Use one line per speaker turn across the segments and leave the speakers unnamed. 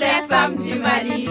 les femmes du Mali.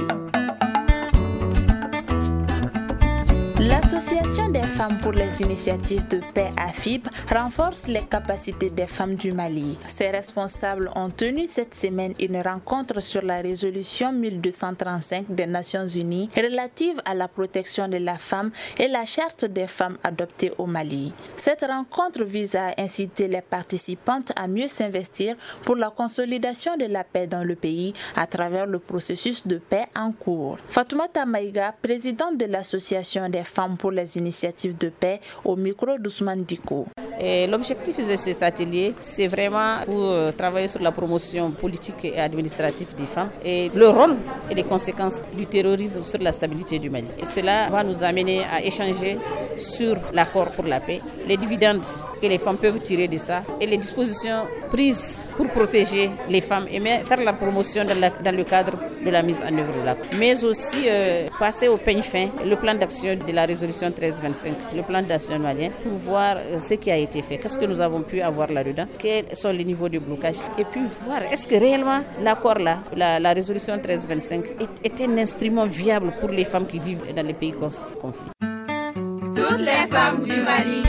L'Association des femmes pour les initiatives de paix AFIP renforce les capacités des femmes du Mali. Ses responsables ont tenu cette semaine une rencontre sur la résolution 1235 des Nations Unies relative à la protection de la femme et la charte des femmes adoptée au Mali. Cette rencontre vise à inciter les participantes à mieux s'investir pour la consolidation de la paix dans le pays à travers le processus de paix en cours. Fatoumata Maïga, présidente de l'Association des femmes pour les initiatives de paix, au micro d'Ousmane Diko.
L'objectif de cet atelier, c'est vraiment pour travailler sur la promotion politique et administrative des femmes et le rôle et les conséquences du terrorisme sur la stabilité du Mali. Et cela va nous amener à échanger sur l'accord pour la paix, les dividendes que les femmes peuvent tirer de ça et les dispositions prises pour protéger les femmes et faire la promotion dans le cadre de la mise en œuvre de l'accord. Mais aussi passer au peigne fin le plan d'action de la résolution 1325, le plan d'action malien, pour voir ce qui a été fait, qu'est-ce que nous avons pu avoir là-dedans, quels sont les niveaux de blocage, et puis voir est-ce que réellement l'accord là, la résolution 1325 est un instrument viable pour les femmes qui vivent dans les pays conflits.
Toutes les femmes du Mali.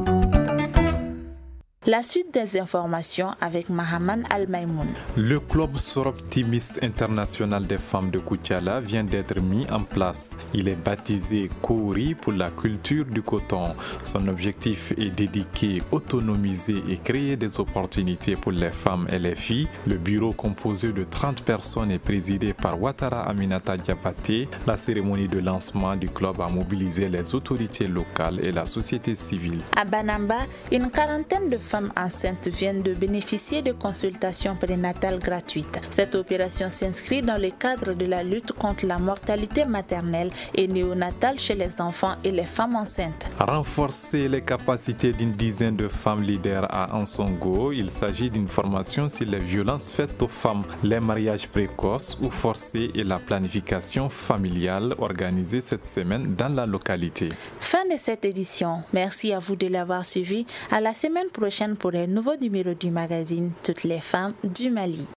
La suite des informations avec Mahaman Al-Maïmoun.
Le club Soroptimiste international des femmes de Koutiala vient d'être mis en place. Il est baptisé Kouri pour la culture du coton. Son objectif est d'éduquer, autonomiser et créer des opportunités pour les femmes et les filles. Le bureau composé de 30 personnes est présidé par Ouattara Aminata Diabaté. La cérémonie de lancement du club a mobilisé les autorités locales et la société civile.
À Banamba, une quarantaine de femmes enceintes viennent de bénéficier de consultations prénatales gratuites. Cette opération s'inscrit dans le cadre de la lutte contre la mortalité maternelle et néonatale chez les enfants et les femmes enceintes.
Renforcer les capacités d'une dizaine de femmes leaders à Ansongo, il s'agit d'une formation sur les violences faites aux femmes, les mariages précoces ou forcés et la planification familiale organisée cette semaine dans la localité.
Fin de cette édition. Merci à vous de l'avoir suivi. À la semaine prochaine pour un nouveau numéro du magazine Toutes les femmes du Mali.